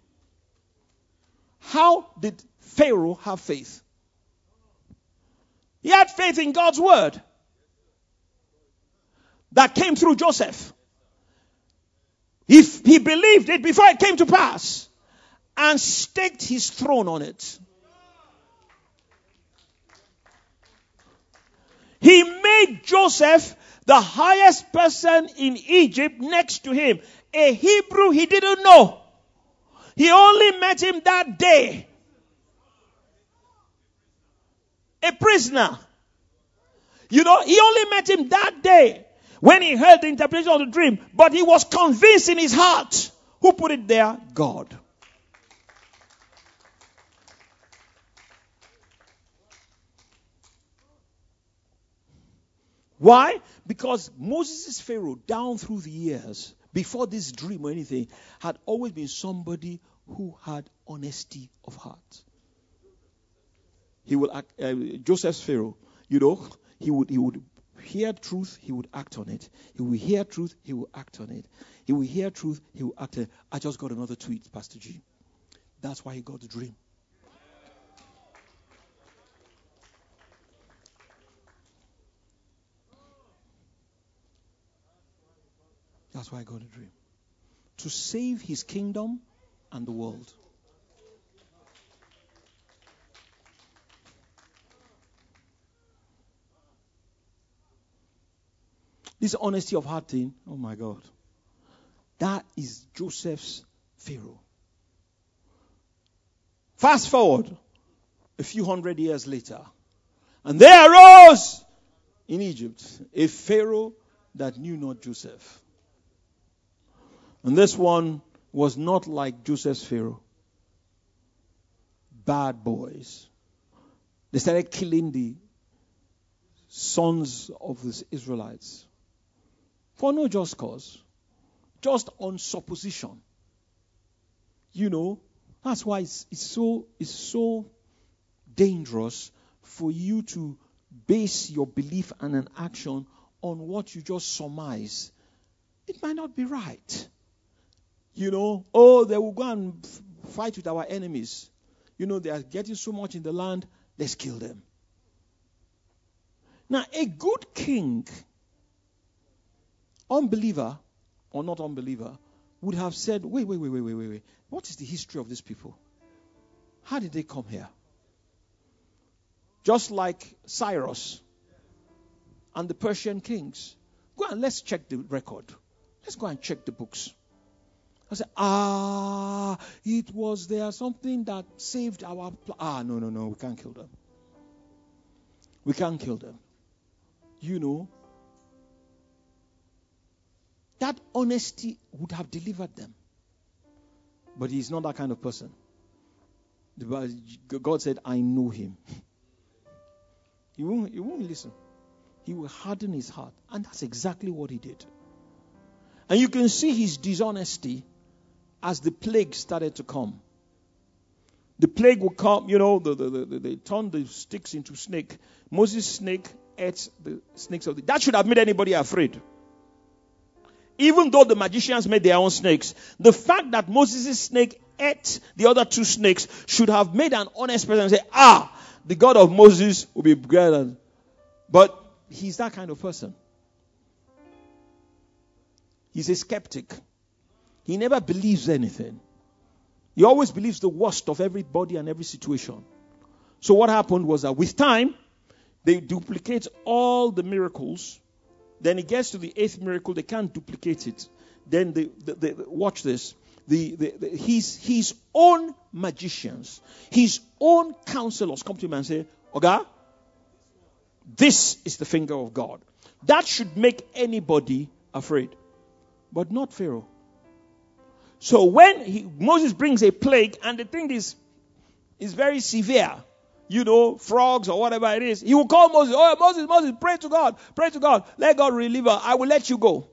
Speaker 1: How did Pharaoh have faith? He had faith in God's word that came through Joseph. If he believed it before it came to pass and staked his throne on it. He made Joseph the highest person in Egypt next to him. A Hebrew he didn't know. He only met him that day. A prisoner. He only met him that day when he heard the interpretation of the dream. But he was convinced in his heart. Who put it there? God. Why? Because Moses' Pharaoh, down through the years, before this dream or anything, had always been somebody who had honesty of heart. He will act, Joseph's Pharaoh, he would hear truth, he would act on it. He will hear truth, he will act on it. He will hear truth, he will act on it. I just got another tweet, Pastor G. That's why he got the dream. That's why I got a dream. To save his kingdom and the world. This honesty of heart thing, oh my God. That is Joseph's Pharaoh. Fast forward a few hundred years later. And there arose in Egypt a Pharaoh that knew not Joseph. And this one was not like Joseph's Pharaoh. Bad boys. They started killing the sons of the Israelites. For no just cause. Just on supposition. That's why it's so dangerous for you to base your belief and an action on what you just surmise. It might not be right. They will go and fight with our enemies. They are getting so much in the land, let's kill them. Now, a good king, unbeliever or not unbeliever, would have said, wait. What is the history of these people? How did they come here? Just like Cyrus and the Persian kings. Go and let's check the record. Let's go and check the books. I said, it was there something that saved our... No, we can't kill them. We can't kill them. That honesty would have delivered them. But he's not that kind of person. God said, I know him. He won't listen. He will harden his heart. And that's exactly what he did. And you can see his dishonesty as the plague started to come. The plague will come, they turned the sticks into snake. Moses' snake ate the snakes of that should have made anybody afraid. Even though the magicians made their own snakes, the fact that Moses' snake ate the other two snakes should have made an honest person say, the God of Moses will be greater. But he's that kind of person. He's a skeptic. He never believes anything. He always believes the worst of everybody and every situation. So what happened was that with time, they duplicate all the miracles. Then it gets to the 8th miracle. They can't duplicate it. Then they watch this. His own magicians, his own counselors come to him and say, Oga, this is the finger of God. That should make anybody afraid. But not Pharaoh. So when Moses brings a plague, and the thing is very severe, frogs or whatever it is, he will call Moses, Moses, pray to God, let God relieve her, I will let you go.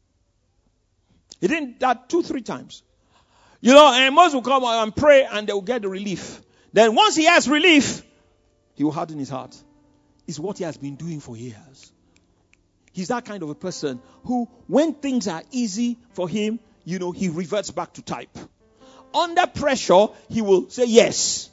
Speaker 1: He did that 2-3 times. And Moses will come and pray, and they will get the relief. Then once he has relief, he will harden his heart. It's what he has been doing for years. He's that kind of a person who, when things are easy for him, he reverts back to type. Under pressure, he will say yes.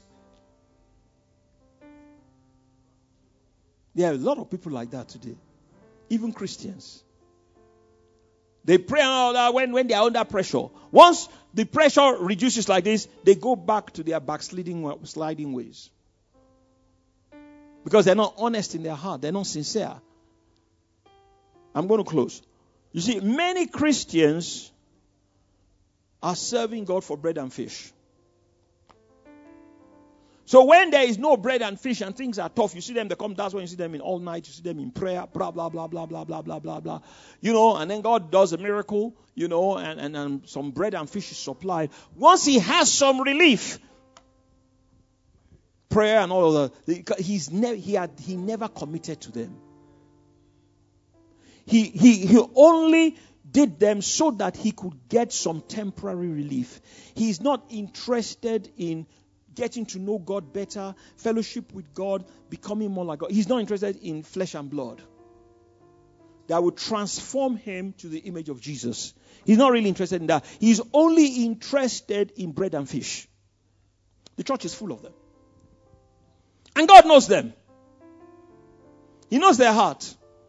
Speaker 1: There are a lot of people like that today. Even Christians. They pray when they are under pressure. Once the pressure reduces like this, they go back to their sliding ways. Because they're not honest in their heart. They're not sincere. I'm going to close. You see, many Christians are serving God for bread and fish. So when there is no bread and fish and things are tough, you see them, they come, that's when you see them in all night, you see them in prayer, blah, blah, blah, blah, blah, blah, blah, blah, blah. And then God does a miracle, and some bread and fish is supplied. Once he has some relief, prayer and all of that, he never committed to them. He only did them so that he could get some temporary relief. He's not interested in getting to know God better, fellowship with God, becoming more like God. He's not interested in flesh and blood that would transform him to the image of Jesus. He's not really interested in that. He's only interested in bread and fish. The church is full of them. And God knows them. He knows their heart.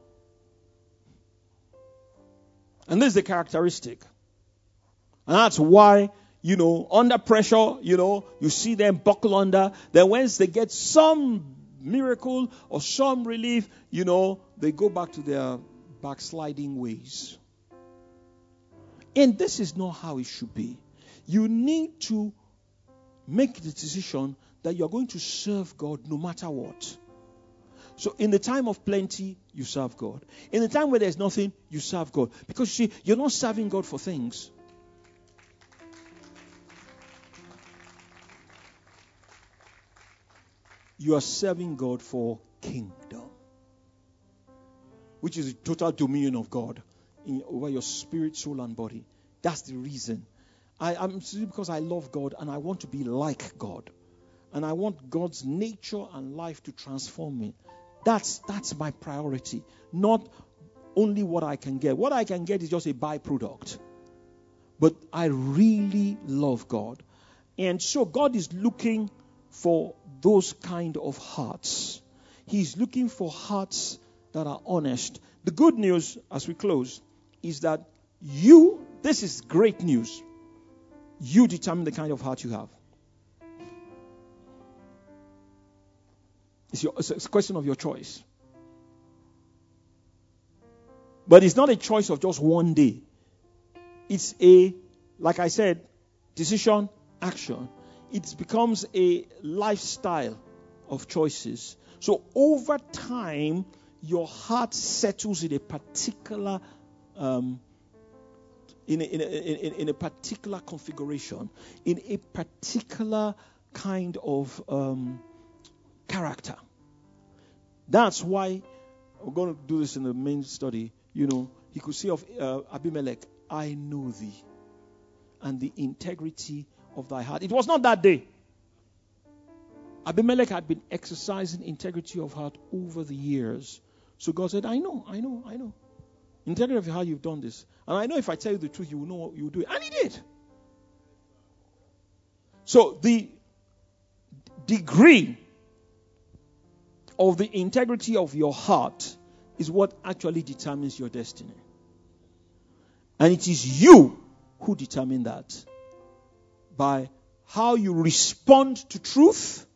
Speaker 1: And this is the characteristic. And that's why, under pressure, you see them buckle under. Then once they get some miracle or some relief, they go back to their backsliding ways. And this is not how it should be. You need to make the decision that you're going to serve God no matter what. So in the time of plenty, you serve God. In the time where there's nothing, you serve God. Because you see, you're not serving God for things. You are serving God for kingdom, which is the total dominion of God over your spirit, soul, and body. That's the reason. I'm because I love God and I want to be like God. And I want God's nature and life to transform me. That's my priority. Not only what I can get. What I can get is just a byproduct. But I really love God. And so God is looking for those kind of hearts. He's looking for hearts that are honest. The good news, as we close, is that this is great news. You determine the kind of heart you have. It's a question of your choice. But it's not a choice of just one day. It's like I said, decision, action. It becomes a lifestyle of choices. So over time, your heart settles in a particular in a particular configuration, in a particular kind of character. That's why we're going to do this in the main study. He could say of Abimelech, I know thee and the integrity of thy heart. It was not that day. Abimelech had been exercising integrity of heart over the years. So God said, I know. Integrity of your heart, you've done this. And I know if I tell you the truth, you will know what you will do. And he did. So the degree of the integrity of your heart is what actually determines your destiny. And it is you who determine that by how you respond to truth,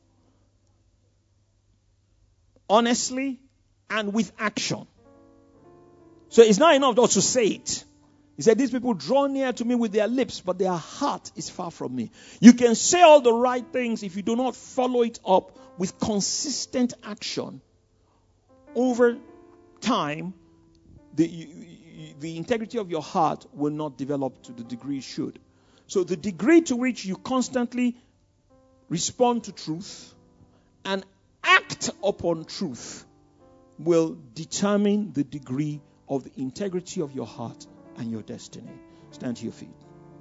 Speaker 1: honestly, and with action. So it's not enough just to say it. He said, these people draw near to me with their lips, but their heart is far from me. You can say all the right things if you do not follow it up with consistent action. Over time, the integrity of your heart will not develop to the degree it should. So the degree to which you constantly respond to truth and act upon truth will determine the degree of the integrity of your heart and your destiny. Stand to your feet.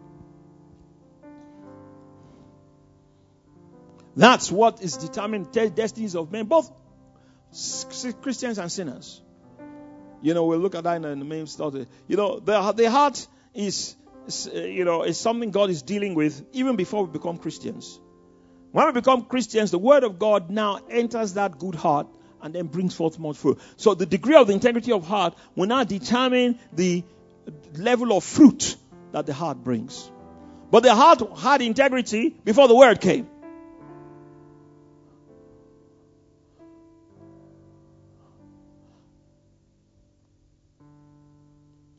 Speaker 1: That's what is determining the destinies of men, both Christians and sinners. We'll look at that in the main study. The heart is something God is dealing with even before we become Christians. When we become Christians, the word of God now enters that good heart and then brings forth much fruit. So the degree of the integrity of heart will now determine the level of fruit that the heart brings. But the heart had integrity before the word came.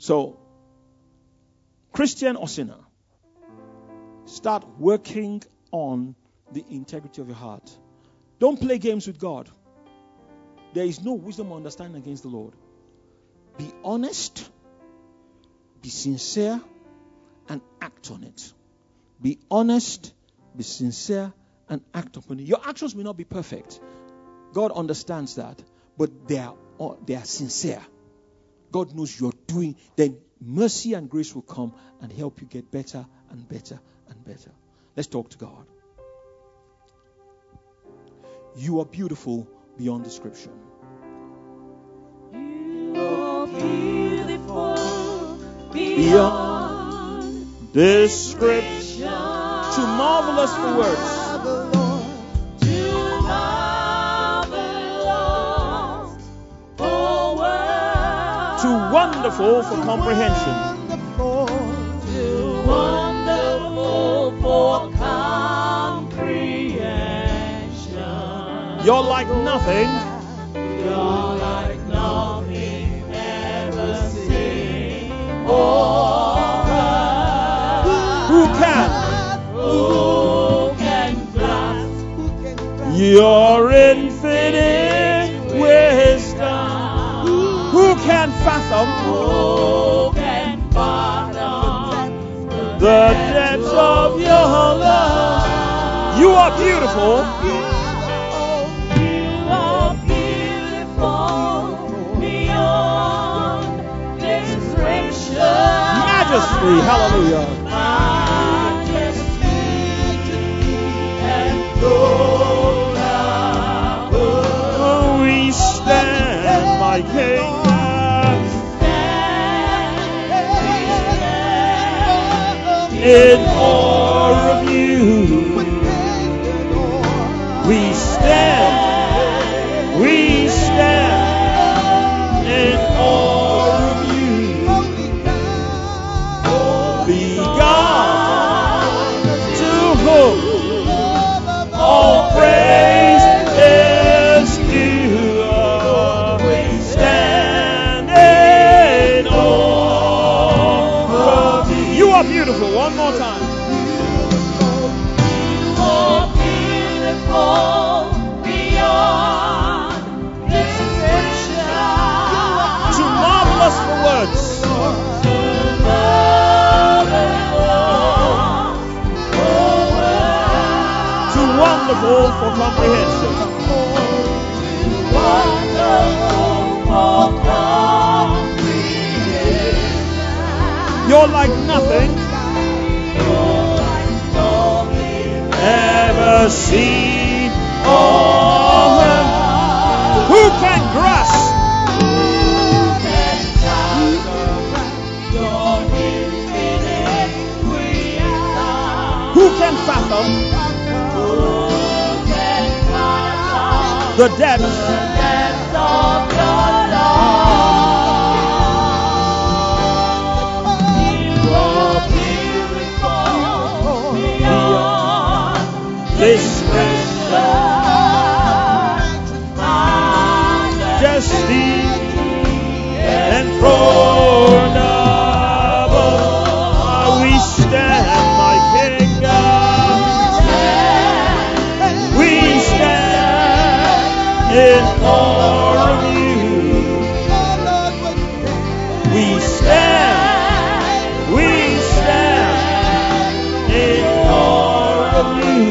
Speaker 1: So, Christian or sinner, start working on the integrity of your heart. Don't play games with God. There is no wisdom or understanding against the Lord. Be honest, be sincere, and act on it. Be honest, be sincere, and act upon it. Your actions may not be perfect. God understands that, but they are sincere. God knows you're doing. Then mercy and grace will come and help you get better and better and better. Let's talk to God. You are beautiful beyond description.
Speaker 2: You are beautiful
Speaker 1: beyond description. Too marvelous for words.
Speaker 2: Too marvelous for words.
Speaker 1: Too wonderful for comprehension.
Speaker 2: Too wonderful for comprehension.
Speaker 1: You're like nothing.
Speaker 2: You're like nothing ever seen or heard.
Speaker 1: Who can
Speaker 2: grasp
Speaker 1: your infinite wisdom? Who can fathom the depths of your love? You are beautiful.
Speaker 2: You are beautiful beyond description.
Speaker 1: Majesty, hallelujah.
Speaker 2: Majesty and glory.
Speaker 1: We stand, my King. In awe of you. We stand in awe of you. Be God to whom all praise is due. We stand in awe of you. You are beautiful. One more time.
Speaker 2: You are beautiful beyond description.
Speaker 1: Too marvelous for words.
Speaker 2: Too marvelous for words.
Speaker 1: Too wonderful for comprehension.
Speaker 2: Too wonderful for comprehension.
Speaker 1: You're like nothing ever seen or heard. Who can grasp who can fathom the depths
Speaker 2: of your love? You are beautiful beyond
Speaker 1: description. Majesty enthroned above. We stand, my King. We stand in awe of you. We stand in awe of you.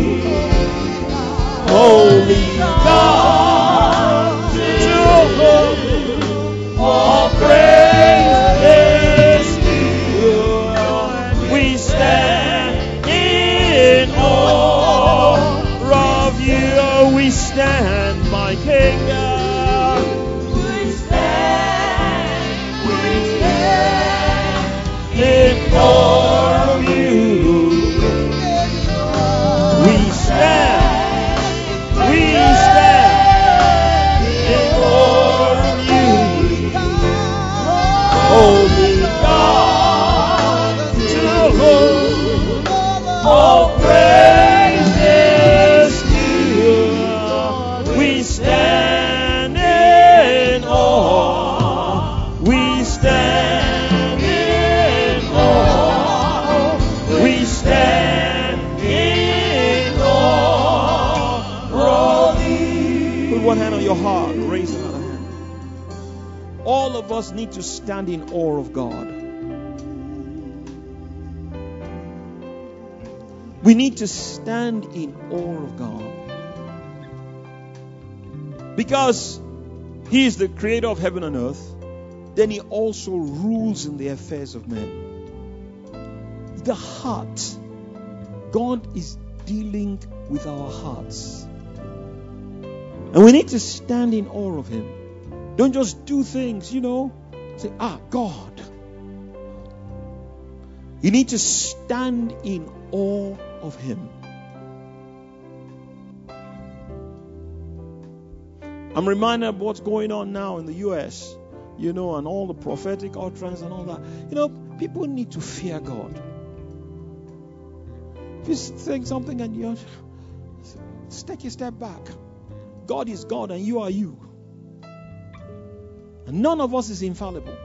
Speaker 1: Holy God, to whom all praise is due. We stand in awe of you. We stand, my King.
Speaker 2: We stand
Speaker 1: In awe of you. We stand in awe of you. Holy God, to whom all praise is due. We stand in awe. We stand of us need to stand in awe of God. We need to stand in awe of God. Because He is the creator of heaven and earth, then He also rules in the affairs of men. The heart. God is dealing with our hearts. And we need to stand in awe of Him. Don't just do things, say, God. You need to stand in awe of Him. I'm reminded of what's going on now in the U.S., and all the prophetic utterance and all that. People need to fear God. If you think something and you take a step back. God is God and you are you. And none of us is infallible.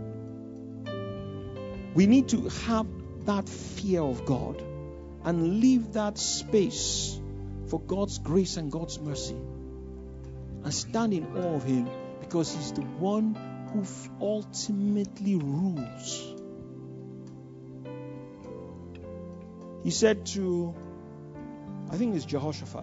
Speaker 1: We need to have that fear of God and leave that space for God's grace and God's mercy. And stand in awe of Him because He's the one who ultimately rules. He said to, I think it's Jehoshaphat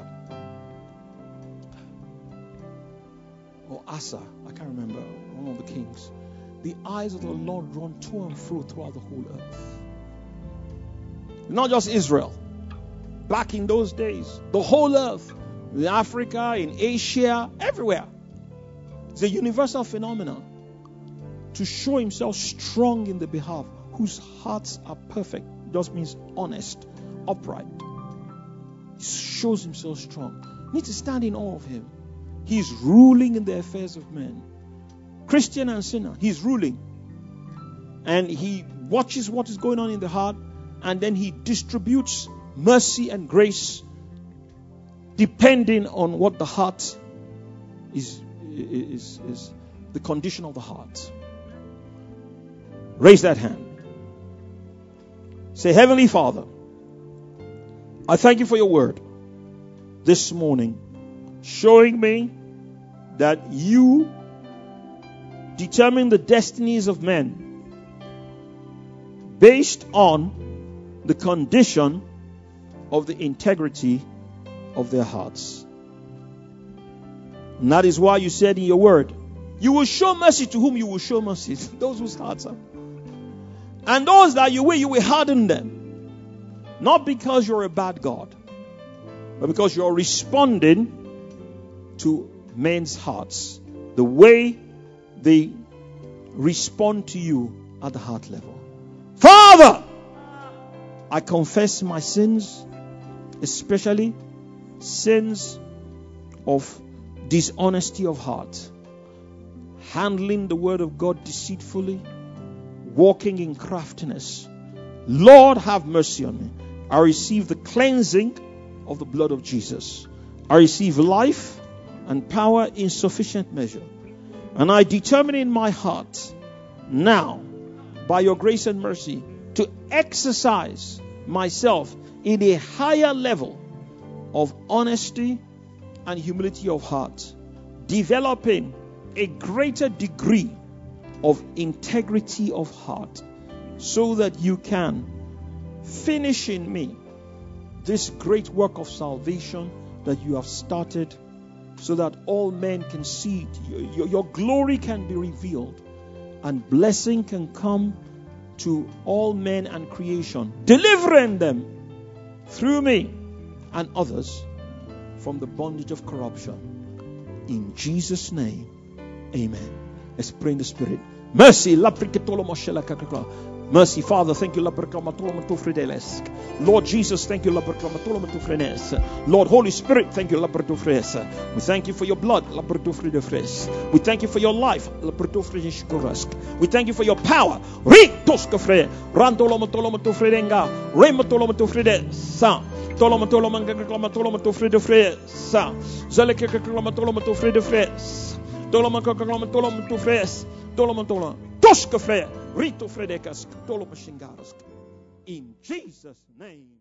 Speaker 1: or Asa, I can't remember, one of the kings. The eyes of the Lord run to and fro throughout the whole earth. Not just Israel. Back in those days, the whole earth, in Africa, in Asia, everywhere. It's a universal phenomenon to show Himself strong in the behalf whose hearts are perfect. It just means honest, upright. He shows Himself strong. You need to stand in awe of Him. He's ruling in the affairs of men. Christian and sinner, He's ruling. And He watches what is going on in the heart, and then He distributes mercy and grace depending on what the heart is the condition of the heart. Raise that hand. Say, Heavenly Father, I thank You for Your word this morning, showing me that You determine the destinies of men based on the condition of the integrity of their hearts. And that is why You said in Your word, You will show mercy to whom You will show mercy. Those whose hearts are. And those that You will harden them. Not because You're a bad God, but because You're responding to men's hearts. The way they respond to You at the heart level. Father, I confess my sins, especially sins of dishonesty of heart, handling the word of God deceitfully, walking in craftiness. Lord, have mercy on me. I receive the cleansing of the blood of Jesus. I receive life and power in sufficient measure. And I determine in my heart now, by Your grace and mercy, to exercise myself in a higher level of honesty and humility of heart, developing a greater degree of integrity of heart, so that You can finish in me this great work of salvation that You have started, so that all men can see it. Your glory can be revealed, and blessing can come to all men and creation, delivering them through me and others from the bondage of corruption. In Jesus' name, amen. Let's pray in the Spirit. Mercy. Mercy, Father, thank You. Lord Jesus, thank You. Lord Holy Spirit, thank You. We thank You for Your blood. We thank You for Your life. We thank You for Your power. In Jesus' name.